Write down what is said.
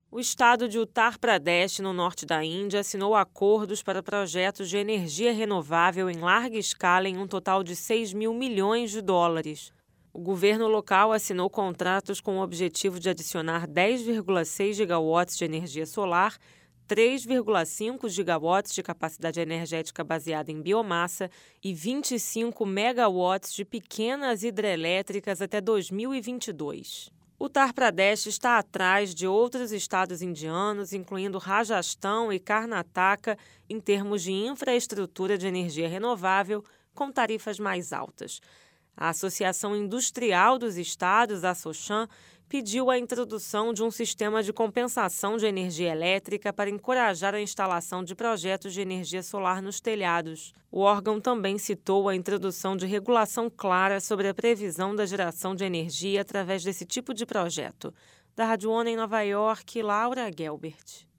O estado de Uttar Pradesh, no norte da Índia, assinou acordos para projetos de energia renovável em larga escala em um total de 6 mil milhões de dólares. O governo local assinou contratos com o objetivo de adicionar 10,6 gigawatts de energia solar, 3,5 gigawatts de capacidade energética baseada em biomassa e 25 megawatts de pequenas hidrelétricas até 2022. Uttar Pradesh está atrás de outros estados indianos, incluindo Rajastão e Karnataka, em termos de infraestrutura de energia renovável, com tarifas mais altas. A Associação Industrial dos Estados, a Assocham, pediu a introdução de um sistema de compensação de energia elétrica para encorajar a instalação de projetos de energia solar nos telhados. O órgão também citou a introdução de regulação clara sobre a previsão da geração de energia através desse tipo de projeto. Da Rádio ONU em Nova York, Laura Gelbert.